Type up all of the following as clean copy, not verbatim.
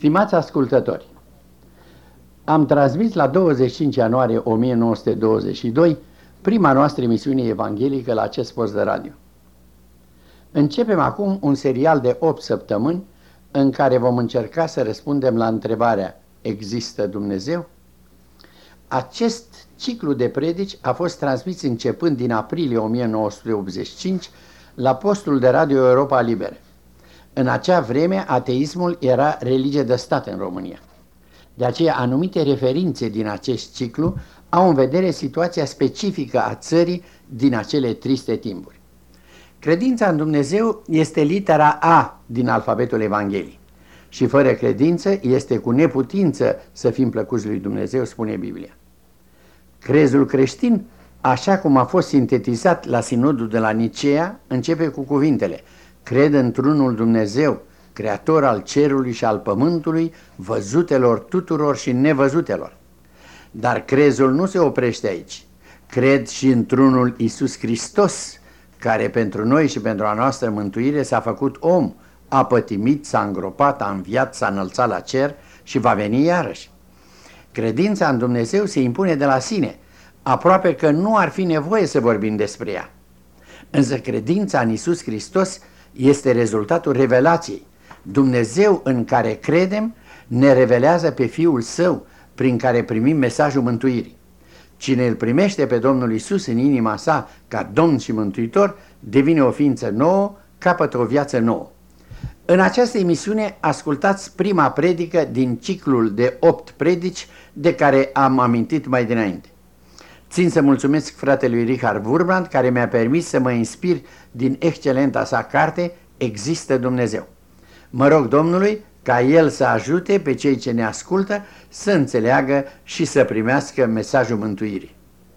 Stimați ascultători, am transmis la 25 ianuarie 1922 prima noastră emisiune evanghelică la acest post de radio. Începem acum un serial de 8 săptămâni în care vom încerca să răspundem la întrebarea: există Dumnezeu? Acest ciclu de predici a fost transmis începând din aprilie 1985 la postul de radio Europa Liberă. În acea vreme, ateismul era religie de stat în România. De aceea, anumite referințe din acest ciclu au în vedere situația specifică a țării din acele triste timpuri. Credința în Dumnezeu este litera A din alfabetul Evangheliei și fără credință este cu neputință să fim plăcuți lui Dumnezeu, spune Biblia. Crezul creștin, așa cum a fost sintetizat la sinodul de la Nicea, începe cu cuvintele: cred într-unul Dumnezeu, creator al cerului și al pământului, văzutelor tuturor și nevăzutelor. Dar crezul nu se oprește aici. Cred și într-unul Iisus Hristos, care pentru noi și pentru a noastră mântuire s-a făcut om, a pătimit, s-a îngropat, a înviat, s-a înălțat la cer și va veni iarăși. Credința în Dumnezeu se impune de la sine, aproape că nu ar fi nevoie să vorbim despre ea. Însă credința în Iisus Hristos este rezultatul revelației. Dumnezeu în care credem ne revelează pe Fiul Său, prin care primim mesajul mântuirii. Cine îl primește pe Domnul Iisus în inima sa ca Domn și Mântuitor, devine o ființă nouă, capătă o viață nouă. În această emisiune ascultați prima predică din ciclul de 8 predici de care am amintit mai dinainte. Țin să mulțumesc fratelui Richard Wurmbrand, care mi-a permis să mă inspir din excelenta sa carte Există Dumnezeu. Mă rog Domnului ca El să ajute pe cei ce ne ascultă să înțeleagă și să primească mesajul mântuirii.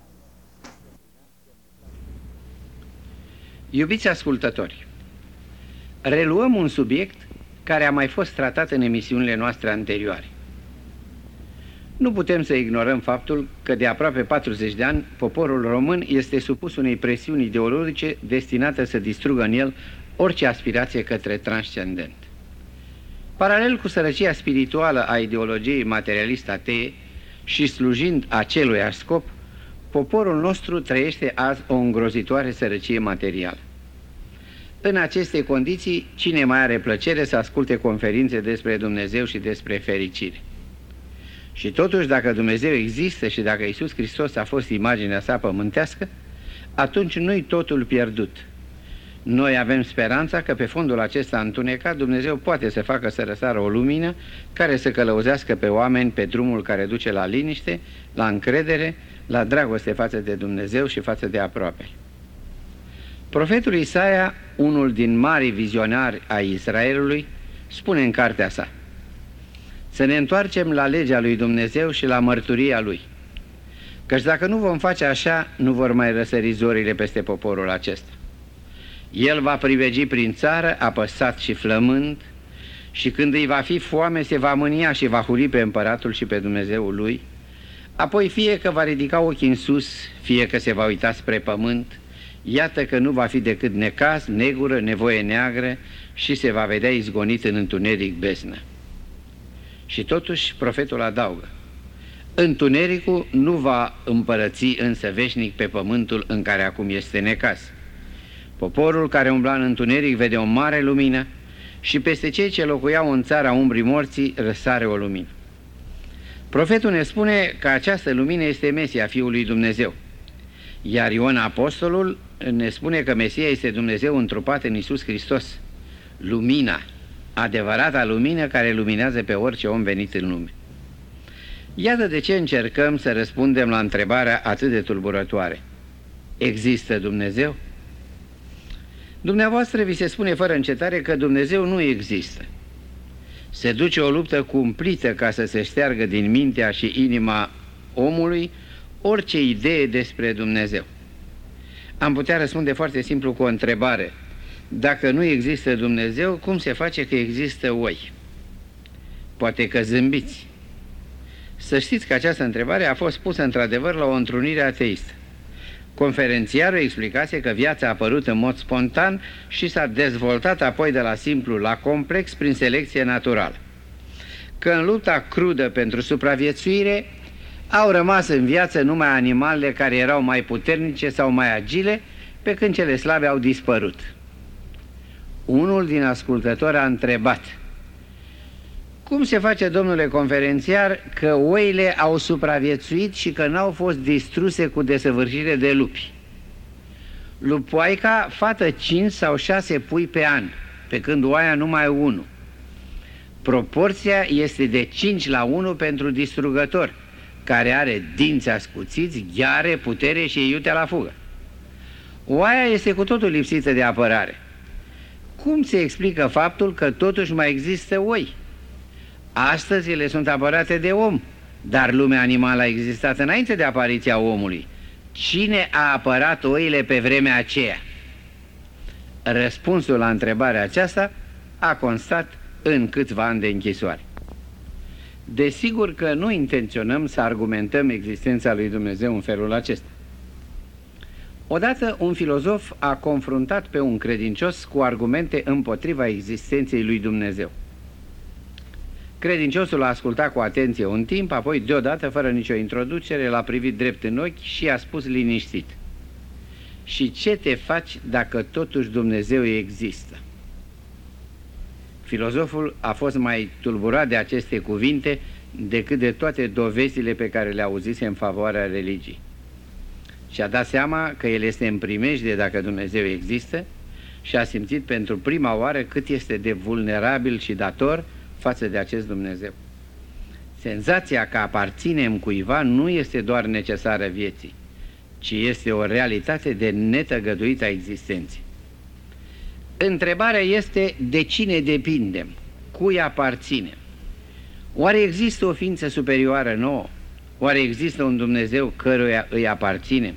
Iubiți ascultători, reluăm un subiect care a mai fost tratat în emisiunile noastre anterioare. Nu putem să ignorăm faptul că de aproape 40 de ani poporul român este supus unei presiuni ideologice destinate să distrugă în el orice aspirație către transcendent. Paralel cu sărăcia spirituală a ideologiei materialist-atee și slujind aceluiași scop, poporul nostru trăiește azi o îngrozitoare sărăcie materială. În aceste condiții, cine mai are plăcere să asculte conferințe despre Dumnezeu și despre fericire? Și totuși, dacă Dumnezeu există și dacă Iisus Hristos a fost imaginea sa pământească, atunci nu-i totul pierdut. Noi avem speranța că pe fondul acesta întunecat Dumnezeu poate să facă să răsară o lumină care să călăuzească pe oameni pe drumul care duce la liniște, la încredere, la dragoste față de Dumnezeu și față de aproape. Profetul Isaia, unul din marii vizionari ai Israelului, spune în cartea sa: să ne întoarcem la legea lui Dumnezeu și la mărturia lui, căci dacă nu vom face așa, nu vor mai răsări zorile peste poporul acesta. El va privegi prin țară, apăsat și flămând, și când îi va fi foame, se va mânia și va huli pe împăratul și pe Dumnezeul lui. Apoi fie că va ridica ochii în sus, fie că se va uita spre pământ, iată că nu va fi decât necaz, negură, nevoie neagră și se va vedea izgonit în întuneric beznă. Și totuși profetul adaugă: întunericul nu va împărăți însă veșnic pe pământul în care acum este necaz. Poporul care umbla în întuneric vede o mare lumină și peste cei ce locuiau în țara umbrii morții răsare o lumină. Profetul ne spune că această lumină este Mesia, Fiul lui Dumnezeu, iar Ioan Apostolul ne spune că Mesia este Dumnezeu întrupat în Iisus Hristos, lumina, adevărata lumină care luminează pe orice om venit în lume. Iată de ce încercăm să răspundem la întrebarea atât de tulburătoare: există Dumnezeu? Dumneavoastră vi se spune fără încetare că Dumnezeu nu există. Se duce o luptă cumplită ca să se șteargă din mintea și inima omului orice idee despre Dumnezeu. Am putea răspunde foarte simplu cu o întrebare: dacă nu există Dumnezeu, cum se face că există oi? Poate că zâmbiți. Să știți că această întrebare a fost pusă într-adevăr la o întrunire ateistă. Conferențiarul explicație că viața a apărut în mod spontan și s-a dezvoltat apoi de la simplu la complex prin selecție naturală. că în lupta crudă pentru supraviețuire au rămas în viață numai animalele care erau mai puternice sau mai agile, pe când cele slabe au dispărut. Unul din ascultători a întrebat: cum se face, domnule conferențiar, că oile au supraviețuit și că n-au fost distruse cu desăvârșire de lupi? Lupoaica fată 5 sau 6 pui pe an, pe când oaia numai 1. Proporția este de 5:1 pentru distrugător, care are dinți ascuțiți, gheare, putere și e iute la fugă. Oaia este cu totul lipsită de apărare. Cum se explică faptul că totuși mai există oi? Astăzi ele sunt apărate de om, dar lumea animală a existat înainte de apariția omului. Cine a apărat oile pe vremea aceea? Răspunsul la întrebarea aceasta a constat în câțiva ani de închisoare. Desigur că nu intenționăm să argumentăm existența lui Dumnezeu în felul acesta. Odată un filozof a confruntat pe un credincios cu argumente împotriva existenței lui Dumnezeu. Credinciosul a ascultat cu atenție un timp, apoi deodată, fără nicio introducere, l-a privit drept în ochi și a spus liniștit: și ce te faci dacă totuși Dumnezeu există? Filozoful a fost mai tulburat de aceste cuvinte decât de toate dovezile pe care le auzise în favoarea religiei. Și-a dat seama că el este în primejdie dacă Dumnezeu există și a simțit pentru prima oară cât este de vulnerabil și dator față de acest Dumnezeu. Senzația că aparținem cuiva nu este doar necesară vieții, ci este o realitate de netăgăduită a existenței. Întrebarea este: de cine depindem? Cui aparținem? Oare există o ființă superioară nouă? Oare există un Dumnezeu căruia îi aparținem?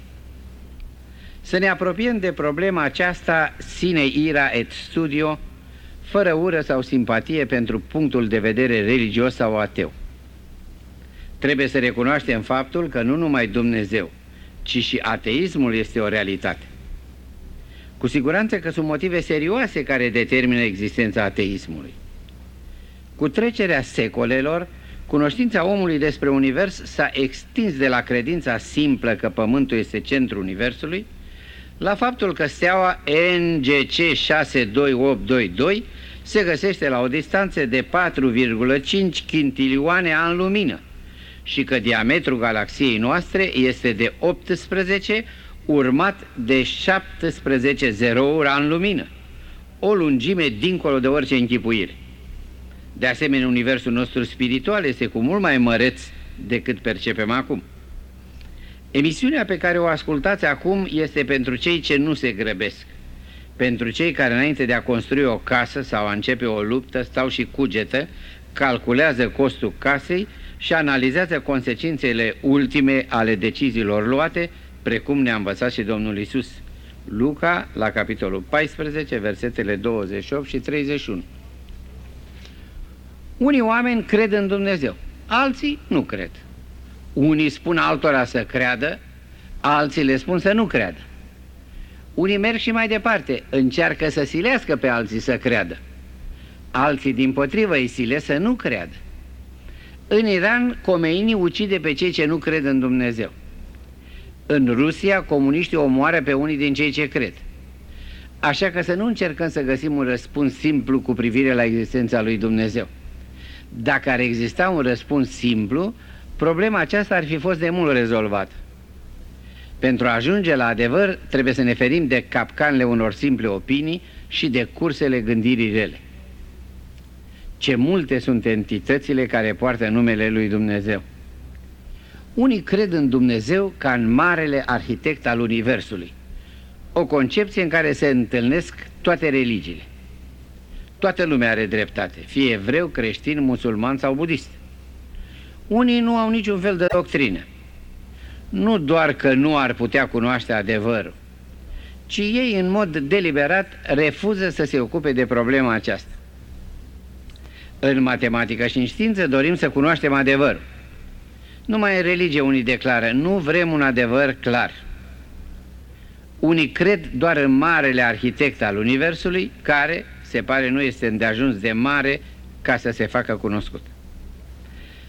Să ne apropiem de problema aceasta sine ira et studio, fără ură sau simpatie pentru punctul de vedere religios sau ateu. Trebuie să recunoaștem faptul că nu numai Dumnezeu, ci și ateismul este o realitate. Cu siguranță că sunt motive serioase care determină existența ateismului. Cu trecerea secolelor, cunoștința omului despre univers s-a extins de la credința simplă că Pământul este centrul universului, la faptul că steaua NGC 62822 se găsește la o distanță de 4,5 quintilioane ani lumină și că diametrul galaxiei noastre este de 18, urmat de 17 zerouri ani lumină, o lungime dincolo de orice închipuire. De asemenea, universul nostru spiritual este cu mult mai măreț decât percepem acum. Emisiunea pe care o ascultați acum este pentru cei ce nu se grăbesc, pentru cei care înainte de a construi o casă sau a începe o luptă stau și cugetă, calculează costul casei și analizează consecințele ultime ale deciziilor luate, precum ne-a învățat și Domnul Iisus. Luca, la capitolul 14, versetele 28 și 31. Unii oameni cred în Dumnezeu, alții nu cred. Unii spun altora să creadă, alții le spun să nu creadă. Unii merg și mai departe, încearcă să silească pe alții să creadă. Alții, dimpotrivă, îi silesc să nu creadă. În Iran, Khomeini ucide pe cei ce nu cred în Dumnezeu. În Rusia, comuniștii omoară pe unii din cei ce cred. Așa că să nu încercăm să găsim un răspuns simplu cu privire la existența lui Dumnezeu. Dacă ar exista un răspuns simplu, problema aceasta ar fi fost de mult rezolvată. Pentru a ajunge la adevăr, trebuie să ne ferim de capcanele unor simple opinii și de cursele gândirii rele. Ce multe sunt entitățile care poartă numele lui Dumnezeu. Unii cred în Dumnezeu ca în marele arhitect al universului, o concepție în care se întâlnesc toate religiile. Toată lumea are dreptate, fie evreu, creștin, musulman sau budist. Unii nu au niciun fel de doctrină. Nu doar că nu ar putea cunoaște adevărul, ci ei în mod deliberat refuză să se ocupe de problema aceasta. În matematică și în știință dorim să cunoaștem adevărul. Numai în religie unii declară: nu vrem un adevăr clar. Unii cred doar în marele arhitect al universului, care, se pare, nu este îndeajuns de mare ca să se facă cunoscut.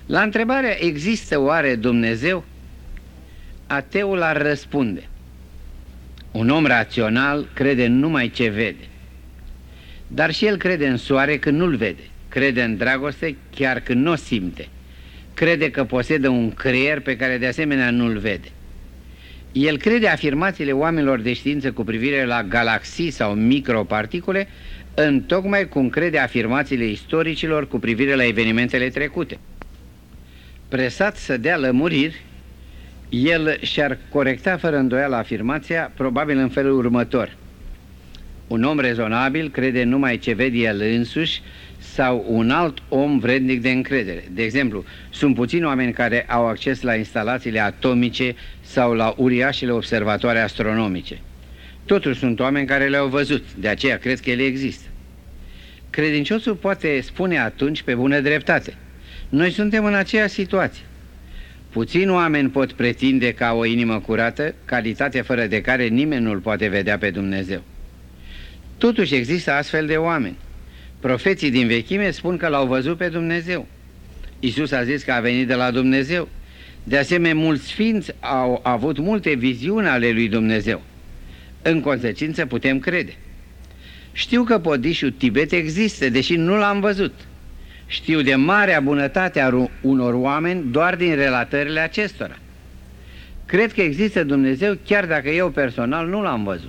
La întrebarea există oare Dumnezeu? Ateul ar răspunde: un om rațional crede în numai ce vede. Dar și el crede în soare când nu-l vede, crede în dragoste chiar când nu o simte, crede că posedă un creier pe care de asemenea nu-l vede. El crede afirmațiile oamenilor de știință cu privire la galaxii sau microparticule, întocmai cum crede afirmațiile istoricilor cu privire la evenimentele trecute. Presat să dea lămuriri, el și-ar corecta fără îndoială afirmația, probabil în felul următor: un om rezonabil crede numai ce vede el însuși sau un alt om vrednic de încredere. De exemplu, sunt puțini oameni care au acces la instalațiile atomice sau la uriașele observatoare astronomice. Totuși sunt oameni care le-au văzut, de aceea cred că ele există. Credinciosul poate spune atunci pe bună dreptate: noi suntem în aceeași situație. Puțini oameni pot pretinde că au o inimă curată, calitate fără de care nimeni nu-L poate vedea pe Dumnezeu. Totuși există astfel de oameni. Profeții din vechime spun că L-au văzut pe Dumnezeu. Iisus a zis că a venit de la Dumnezeu. De asemenea, mulți sfinți au avut multe viziuni ale lui Dumnezeu. În consecință putem crede. Știu că podișul Tibet există, deși nu l-am văzut. Știu de marea bunătate a unor oameni doar din relatările acestora. Cred că există Dumnezeu chiar dacă eu personal nu l-am văzut.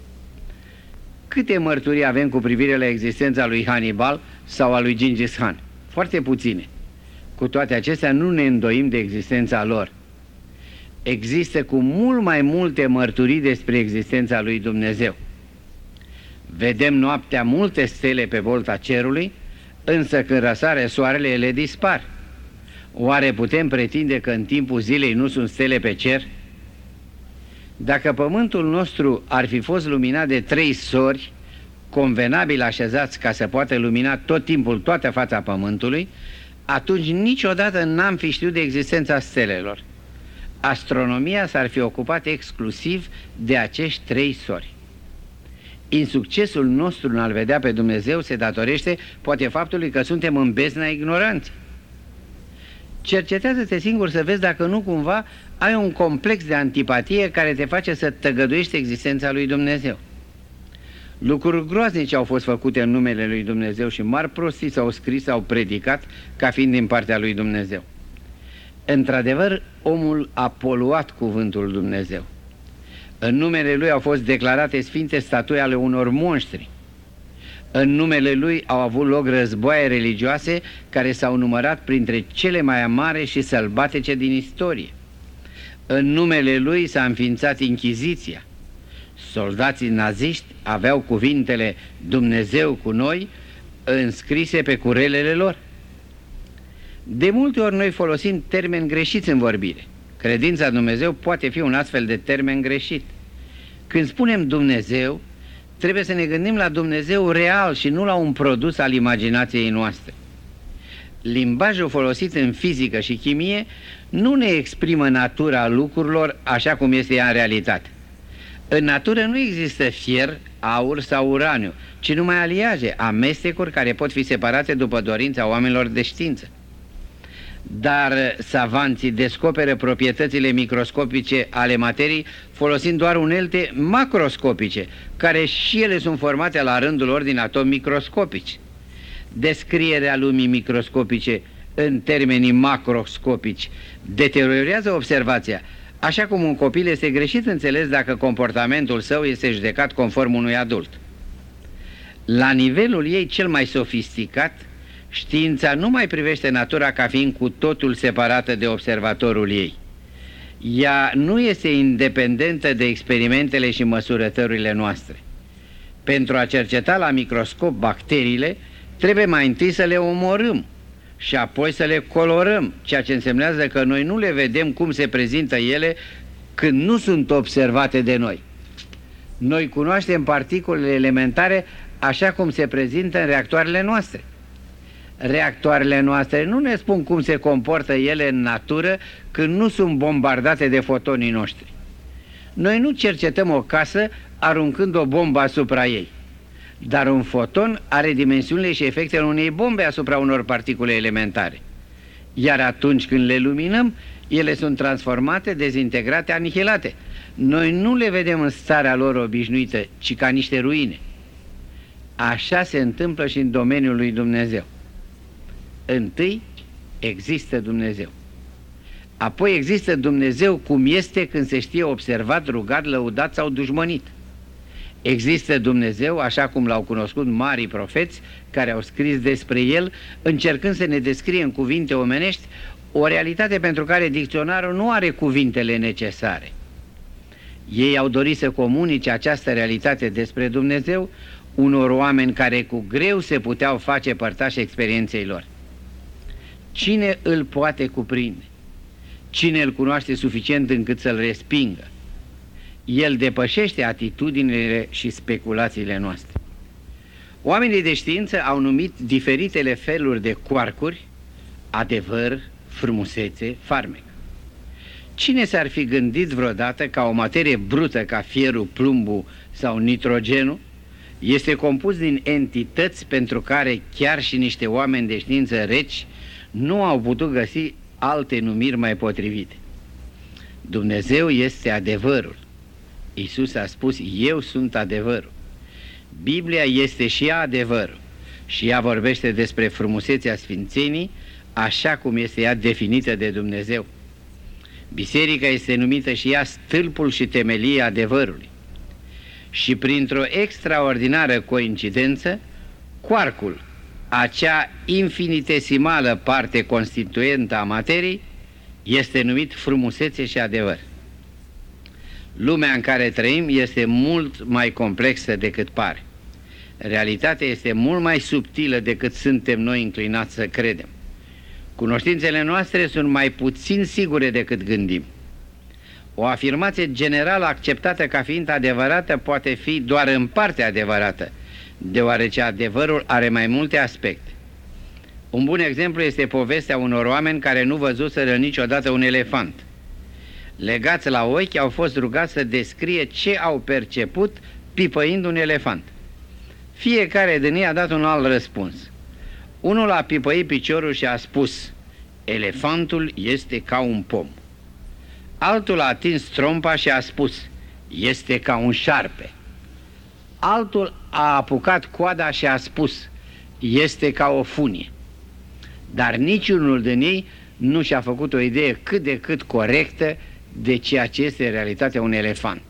Câte mărturii avem cu privire la existența lui Hannibal sau a lui Gengis Khan? Foarte puține. Cu toate acestea nu ne îndoim de existența lor. Există cu mult mai multe mărturii despre existența lui Dumnezeu. Vedem noaptea multe stele pe bolta cerului, însă când răsare soarele ele dispar. Oare putem pretinde că în timpul zilei nu sunt stele pe cer? Dacă pământul nostru ar fi fost luminat de 3 sori, convenabil așezați ca să poată lumina tot timpul toată fața pământului, atunci niciodată n-am fi știut de existența stelelor. Astronomia s-ar fi ocupat exclusiv de acești 3 sori. Insuccesul nostru în a-L vedea pe Dumnezeu se datorește poate faptului că suntem în bezna ignoranței. Cercetează-te singur să vezi dacă nu cumva ai un complex de antipatie care te face să tăgăduiești existența lui Dumnezeu. Lucruri groaznice au fost făcute în numele lui Dumnezeu și mari prostii s-au scris sau predicat ca fiind din partea lui Dumnezeu. Într-adevăr, omul a poluat cuvântul Dumnezeu. În numele lui au fost declarate sfinte statui ale unor monștri. În numele lui au avut loc războaie religioase care s-au numărat printre cele mai amare și sălbatice din istorie. În numele lui s-a înființat Inchiziția. Soldații naziști aveau cuvintele Dumnezeu cu noi înscrise pe curelele lor. De multe ori noi folosim termeni greșiți în vorbire. Credința în Dumnezeu poate fi un astfel de termen greșit. Când spunem Dumnezeu, trebuie să ne gândim la Dumnezeu real și nu la un produs al imaginației noastre. Limbajul folosit în fizică și chimie nu ne exprimă natura lucrurilor așa cum este ea în realitate. În natură nu există fier, aur sau uraniu, ci numai aliaje, amestecuri care pot fi separate după dorința oamenilor de știință. Dar savanții descoperă proprietățile microscopice ale materiei folosind doar unelte macroscopice, care și ele sunt formate la rândul lor din atomi microscopici. Descrierea lumii microscopice în termenii macroscopici deteriorează observația, așa cum un copil este greșit înțeles dacă comportamentul său este judecat conform unui adult. La nivelul ei cel mai sofisticat, știința nu mai privește natura ca fiind cu totul separată de observatorul ei. Ea nu este independentă de experimentele și măsurătorile noastre. Pentru a cerceta la microscop bacteriile, trebuie mai întâi să le omorâm și apoi să le colorăm, ceea ce însemnează că noi nu le vedem cum se prezintă ele când nu sunt observate de noi. Noi cunoaștem particulele elementare așa cum se prezintă în reactoarele noastre. Reactoarele noastre nu ne spun cum se comportă ele în natură când nu sunt bombardate de fotonii noștri. Noi nu cercetăm o casă aruncând o bombă asupra ei, dar un foton are dimensiunile și efectele unei bombe asupra unor particule elementare. iar atunci când le luminăm, ele sunt transformate, dezintegrate, anihilate. Noi nu le vedem în starea lor obișnuită, ci ca niște ruine. Așa se întâmplă și în domeniul lui Dumnezeu. Întâi există Dumnezeu. Apoi există Dumnezeu cum este când se știe observat, rugat, lăudat sau dușmănit. Există Dumnezeu așa cum l-au cunoscut marii profeți care au scris despre El, încercând să ne descrie în cuvinte omenești o realitate pentru care dicționarul nu are cuvintele necesare. Ei au dorit să comunice această realitate despre Dumnezeu unor oameni care cu greu se puteau face părtași experienței lor. Cine îl poate cuprinde? Cine îl cunoaște suficient încât să-l respingă? El depășește atitudinile și speculațiile noastre. Oamenii de știință au numit diferitele feluri de quarkuri adevăr, frumusețe, farmec. Cine s-ar fi gândit vreodată ca o materie brută ca fierul, plumbul sau nitrogenul este compus din entități pentru care chiar și niște oameni de știință reci nu au putut găsi alte numiri mai potrivite? Dumnezeu este adevărul. Iisus a spus, eu sunt adevărul. Biblia este și ea adevărul și ea vorbește despre frumusețea sfințenii așa cum este ea definită de Dumnezeu. Biserica este numită și ea stâlpul și temelia adevărului. Și printr-o extraordinară coincidență, quarkul, acea infinitesimală parte constituentă a materiei, este numit frumusețe și adevăr. Lumea în care trăim este mult mai complexă decât pare. Realitatea este mult mai subtilă decât suntem noi inclinați să credem. Cunoștințele noastre sunt mai puțin sigure decât gândim. O afirmație generală acceptată ca fiind adevărată poate fi doar în parte adevărată, deoarece adevărul are mai multe aspecte. Un bun exemplu este povestea unor oameni care nu văzuseră niciodată un elefant. Legați la ochi, au fost rugați să descrie ce au perceput pipăind un elefant. Fiecare din ei a dat un alt răspuns. Unul a pipăit piciorul și a spus, elefantul este ca un pom. Altul a atins trompa și a spus, este ca un șarpe. Altul a apucat coada și a spus, este ca o funie. Dar niciunul din ei nu și-a făcut o idee cât de cât corectă de ceea ce este realitatea un elefant.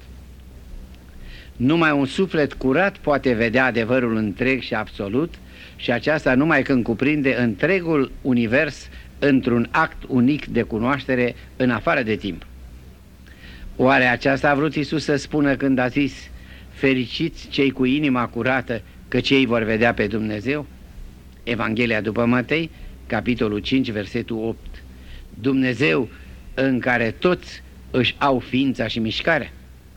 Numai un suflet curat poate vedea adevărul întreg și absolut, și aceasta numai când cuprinde întregul univers într-un act unic de cunoaștere în afară de timp. Oare aceasta a vrut Iisus să spună când a zis, fericiți cei cu inima curată, că cei vor vedea pe Dumnezeu? Evanghelia după Matei, capitolul 5, versetul 8. Dumnezeu în care toți își au ființa și mișcarea.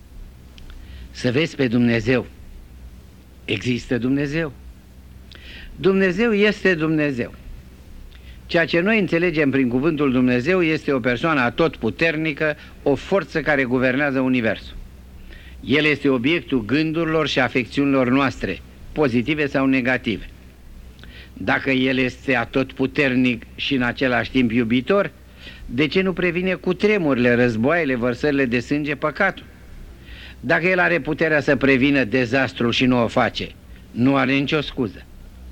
Să vezi pe Dumnezeu. Există Dumnezeu. Dumnezeu este Dumnezeu. Ceea ce noi înțelegem prin cuvântul Dumnezeu este o persoană atotputernică, o forță care guvernează universul. El este obiectul gândurilor și afecțiunilor noastre, pozitive sau negative. Dacă El este atotputernic și în același timp iubitor, de ce nu previne cutremurile, războaiele, vărsările de sânge, păcatul? Dacă El are puterea să prevină dezastrul și nu o face, nu are nicio scuză.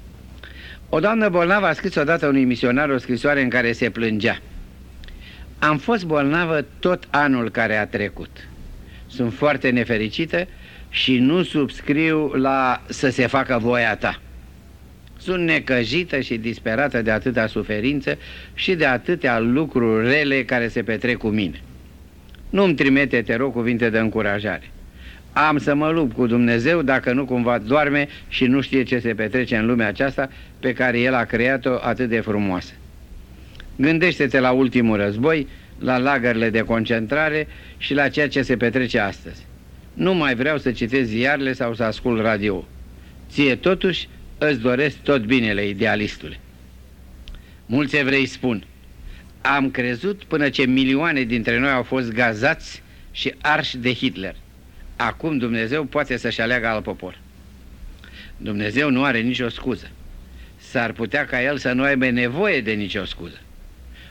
O doamnă bolnavă a scris odată unui misionar o scrisoare în care se plângea. Am fost bolnavă tot anul care a trecut. Sunt foarte nefericită și nu subscriu la să se facă voia ta. Sunt necăjită și disperată de atâta suferință și de atâtea lucruri rele care se petrec cu mine. Nu-mi trimite, te rog, cuvinte de încurajare. Am să mă lupt cu Dumnezeu dacă nu cumva doarme și nu știe ce se petrece în lumea aceasta pe care El a creat-o atât de frumoasă. Gândește-te la ultimul război, la lagările de concentrare și la ceea ce se petrece astăzi. Nu mai vreau să citesc ziarele sau să ascult radio. Ție totuși îți doresc tot binele, idealistule. Mulți evrei spun, am crezut până ce milioane dintre noi au fost gazați și arși de Hitler. Acum Dumnezeu poate să-și aleagă alt popor. Dumnezeu nu are nicio scuză. S-ar putea ca El să nu aibă nevoie de nicio scuză.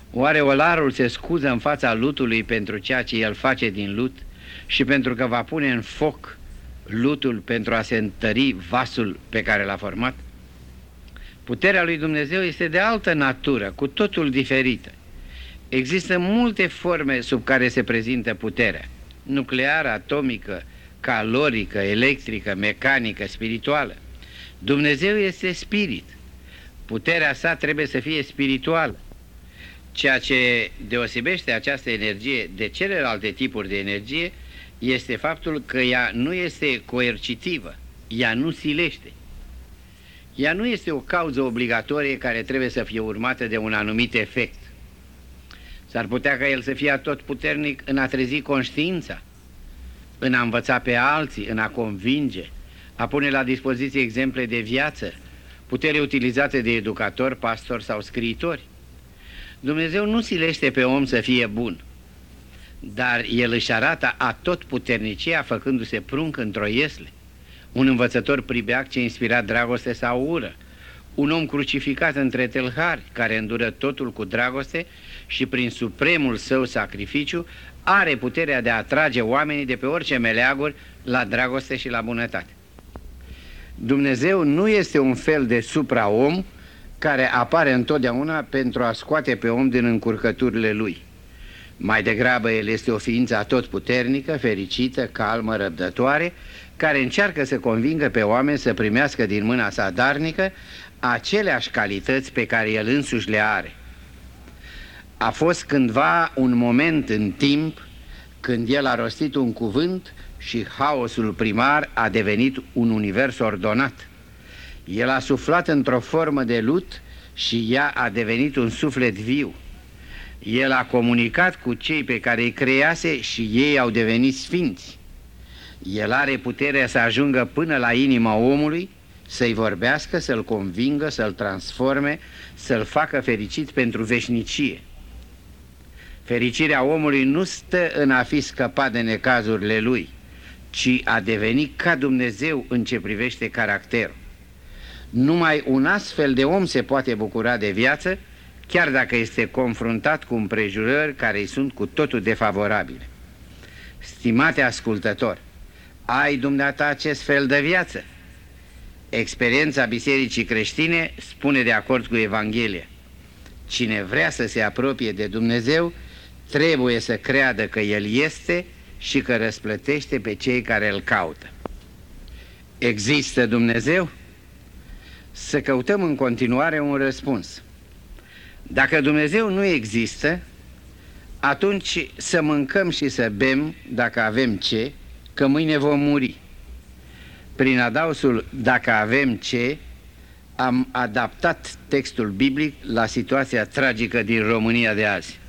Oare olarul se scuză în fața lutului pentru ceea ce el face din lut și pentru că va pune în foc lutul pentru a se întări vasul pe care l-a format? Puterea lui Dumnezeu este de altă natură, cu totul diferită. Există multe forme sub care se prezintă puterea: nucleară, atomică, calorică, electrică, mecanică, spirituală. Dumnezeu este spirit. Puterea sa trebuie să fie spirituală. Ceea ce deosebește această energie de celelalte tipuri de energie este faptul că ea nu este coercitivă, ea nu silește. Ea nu este o cauză obligatorie care trebuie să fie urmată de un anumit efect. S-ar putea ca el să fie atotputernic în a trezi conștiința, în a învăța pe alții, în a convinge, a pune la dispoziție exemple de viață, putere utilizate de educatori, pastori sau scriitori. Dumnezeu nu silește pe om să fie bun, dar El își arată atotputernicia făcându-se prunc într-o iesle, un învățător pribeac ce inspira dragoste sau ură, un om crucificat între tâlhari care îndură totul cu dragoste și prin supremul său sacrificiu are puterea de a atrage oamenii de pe orice meleaguri la dragoste și la bunătate. Dumnezeu nu este un fel de supraom care apare întotdeauna pentru a scoate pe om din încurcăturile lui. Mai degrabă el este o ființă atotputernică, fericită, calmă, răbdătoare, care încearcă să convingă pe oameni să primească din mâna sa darnică aceleași calități pe care el însuși le are. A fost cândva un moment în timp când el a rostit un cuvânt și haosul primar a devenit un univers ordonat. El a suflat într-o formă de lut și ea a devenit un suflet viu. El a comunicat cu cei pe care îi crease și ei au devenit sfinți. El are puterea să ajungă până la inima omului, să-i vorbească, să-l convingă, să-l transforme, să-l facă fericit pentru veșnicie. Fericirea omului nu stă în a fi scăpat de necazurile lui, ci a deveni ca Dumnezeu în ce privește caracterul. Numai un astfel de om se poate bucura de viață, chiar dacă este confruntat cu împrejurări care îi sunt cu totul defavorabile. Stimate ascultător, ai dumneata acest fel de viață? Experiența bisericii creștine spune de acord cu Evanghelia: cine vrea să se apropie de Dumnezeu trebuie să creadă că El este și că răsplătește pe cei care îl caută. Există Dumnezeu? Să căutăm în continuare un răspuns. Dacă Dumnezeu nu există, atunci să mâncăm și să bem, dacă avem ce, că mâine vom muri. Prin adausul "dacă avem ce", am adaptat textul biblic la situația tragică din România de azi.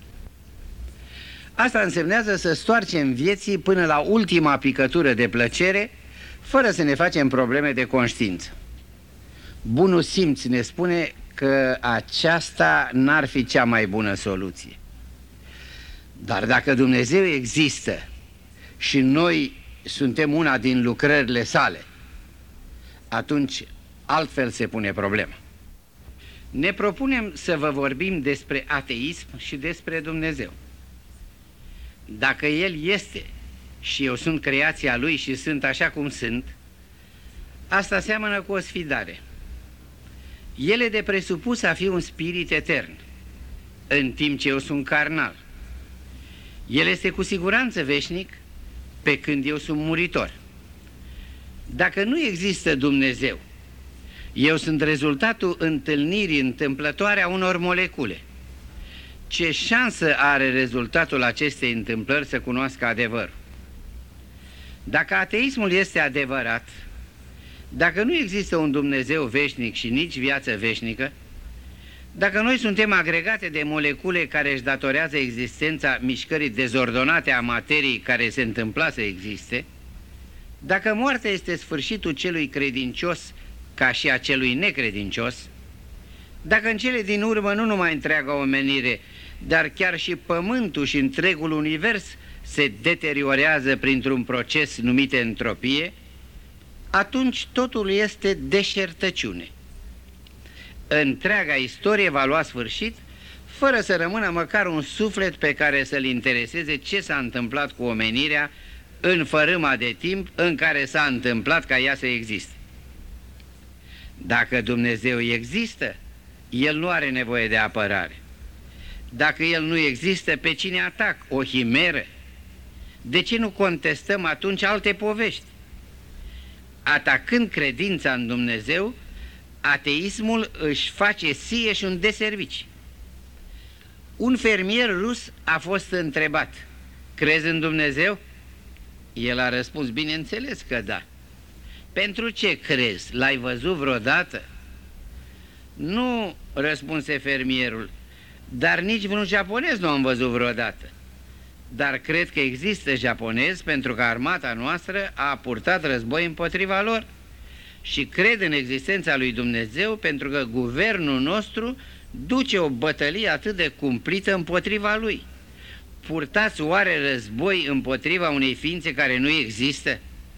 Asta însemnează să stoarcem vieții până la ultima picătură de plăcere, fără să ne facem probleme de conștiință. Bunul simț ne spune că aceasta n-ar fi cea mai bună soluție. Dar dacă Dumnezeu există și noi suntem una din lucrările sale, atunci altfel se pune problema. Ne propunem să vă vorbim despre ateism și despre Dumnezeu. Dacă El este și eu sunt creația Lui și sunt așa cum sunt, asta seamănă cu o sfidare. El e de presupus a fi un spirit etern, în timp ce eu sunt carnal. El este cu siguranță veșnic, pe când eu sunt muritor. Dacă nu există Dumnezeu, eu sunt rezultatul întâlnirii întâmplătoare a unor molecule. Ce șansă are rezultatul acestei întâmplări să cunoască adevărul? Dacă ateismul este adevărat, dacă nu există un Dumnezeu veșnic și nici viață veșnică, dacă noi suntem agregate de molecule care își datorează existența mișcării dezordonate a materiei care se întâmpla să existe, dacă moartea este sfârșitul celui credincios ca și a celui necredincios, dacă în cele din urmă nu numai întreaga omenire, dar chiar și pământul și întregul univers se deteriorează printr-un proces numit entropie, atunci totul este deșertăciune. Întreaga istorie va lua sfârșit fără să rămână măcar un suflet pe care să-l intereseze ce s-a întâmplat cu omenirea în fărâma de timp în care s-a întâmplat ca ea să existe. Dacă Dumnezeu există, El nu are nevoie de apărare. Dacă El nu există, pe cine atac? O himeră? De ce nu contestăm atunci alte povești? Atacând credința în Dumnezeu, ateismul își face sieși un deservici. Un fermier rus a fost întrebat: crezi în Dumnezeu? El a răspuns: bineînțeles că da. Pentru ce crezi? L-ai văzut vreodată? Nu, răspunse fermierul, dar nici vreun japonez nu am văzut vreodată. Dar cred că există japonezi pentru că armata noastră a purtat război împotriva lor. Și cred în existența lui Dumnezeu pentru că guvernul nostru duce o bătălie atât de cumplită împotriva lui. Purtați oare război împotriva unei ființe care nu există?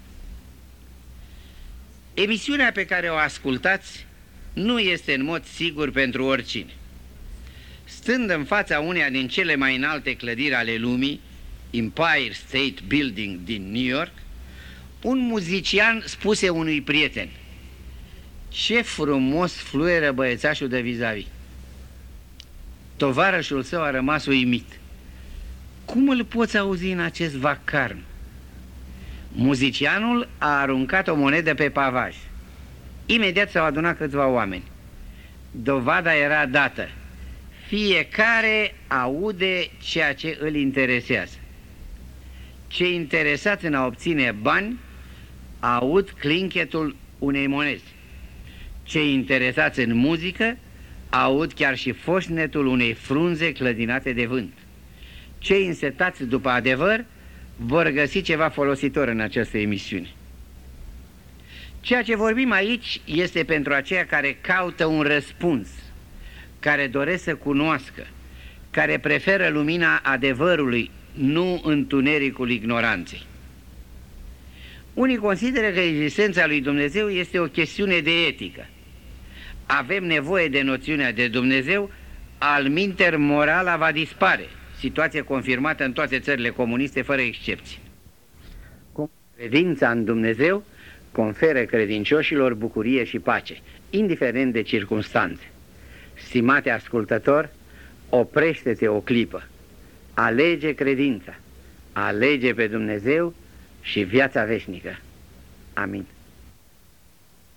Emisiunea pe care o ascultați nu este în mod sigur pentru oricine. Stând în fața uneia din cele mai înalte clădiri ale lumii, Empire State Building din New York, un muzician spuse unui prieten: ce frumos fluieră băiețașul de vis-a-vis. Tovarășul său a rămas uimit. Cum îl poți auzi în acest vacarm? Muzicianul a aruncat o monedă pe pavaj. Imediat s-au adunat câțiva oameni. Dovada era dată: fiecare aude ceea ce îl interesează. Cei interesați în a obține bani aud clinchetul unei monezi. Cei interesați în muzică aud chiar și foșnetul unei frunze clădinate de vânt. Cei însetați după adevăr vor găsi ceva folositor în această emisiune. Ceea ce vorbim aici este pentru aceia care caută un răspuns, care doresc să cunoască, care preferă lumina adevărului, nu întunericul ignoranței. Unii consideră că existența lui Dumnezeu este o chestiune de etică. Avem nevoie de noțiunea de Dumnezeu, alminter morala va dispare, situație confirmată în toate țările comuniste fără excepție. Credința în Dumnezeu conferă credincioșilor bucurie și pace, indiferent de circunstanțe. Stimate ascultător, oprește-te o clipă, alege credința, alege pe Dumnezeu și viața veșnică. Amin.